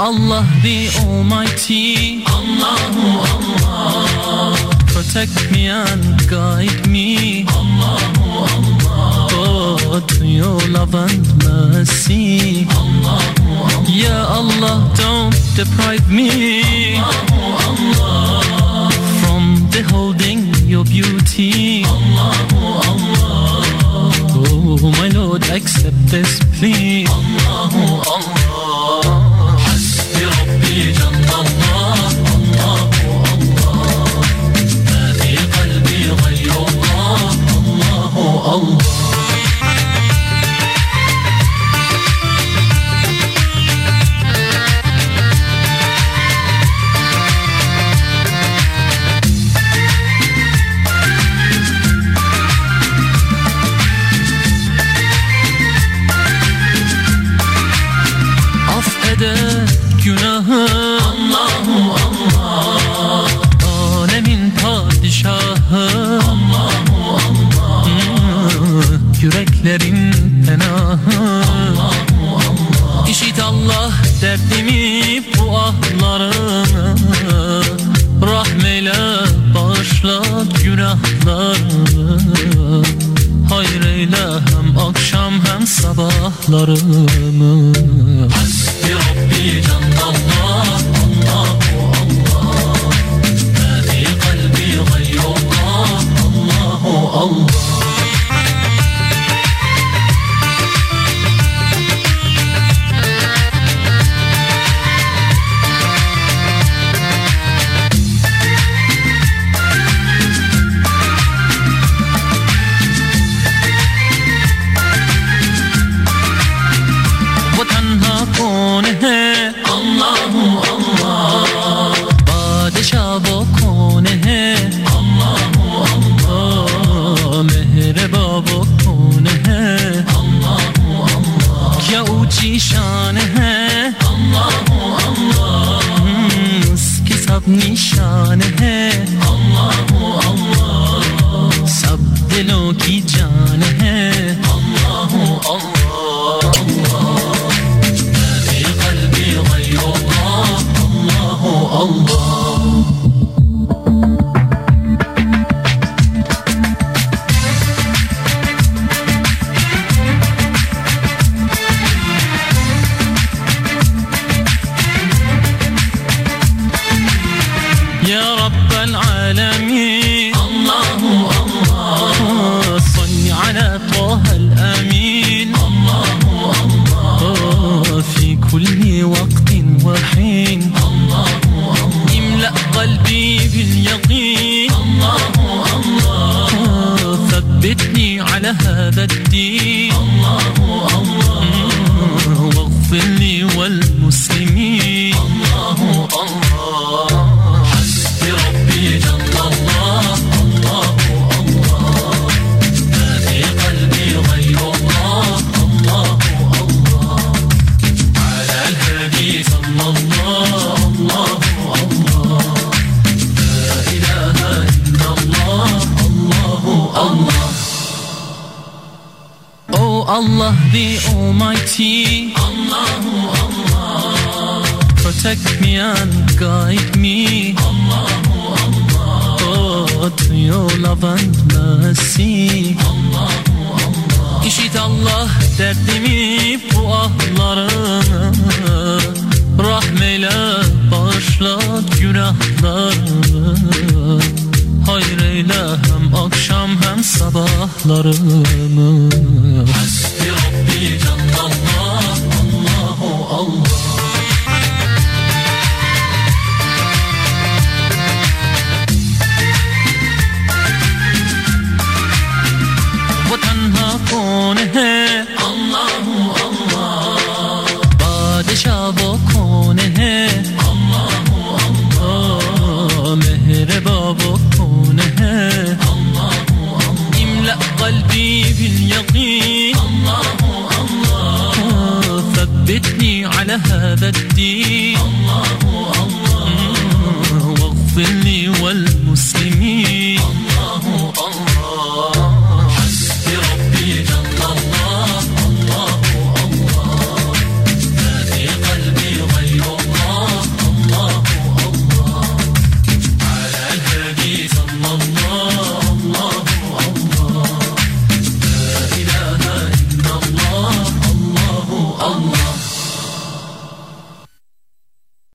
Allah the Almighty, Allahu Allah, protect me and guide me, Allahu Allah, oh, to your love and mercy, Allahu Allah, Ya Allah, don't deprive me, Allahu Allah, from beholding your beauty, Allahu Allah, oh my Lord, accept this plea, Allahu Allah. Günahı Allahu Allah, alemin padişahı Allahu Allah, yüreklerin penahı Allahu Allah. İşit Allah derdimi, bu ahlarımı, rahmeyle bağışla günahlarımı, hayır eyle hem akşam hem sabahlarımı. Hasbi Rabbi Cenlallah, Allahu Allah, ma fi kalbi gayrullah, Allahu Allah. कौन है अल्लाहु अल्लाह, बादशाह वो कौन है अल्लाहु अल्लाह, मेहरबा वो कौन है अल्लाहु अल्लाह, क्या ऊंची शान है अल्लाहु अल्लाह, उसकी सब निशान है अल्लाहु अल्लाह, सब दिलों की जान है अल्लाहु अल्लाह। يا رب العالمين الله الله، صل على طه الأمين الله الله، في كل وقت وحين الله الله، املأ قلبي باليقين الله الله، ثبتني على هذا الدين الله الله، واغفر لي والمسلمين الله الله. Allah the Almighty, Allahu Allah, protect me and guide me, Allahu Allah, oh, to your love and mercy, Allahu Allah. İşit Allah derdimi, bu ahlarımı, rahmeyle bağışla günahlarımı, hayır eyle hem akşam hem sabahlarımı. Hasbi Rabbi Cenlallah, Allahu Allah. वो तन्हा कौन है अल्लाहु अल्लाह, बादशाह वो कौन है अल्लाहु अल्लाह, मेहरबा वो कौन है अल्लाहु अल्लाह, इमला قلبي باليقين الله الله، ثبتني على هذا الدين الله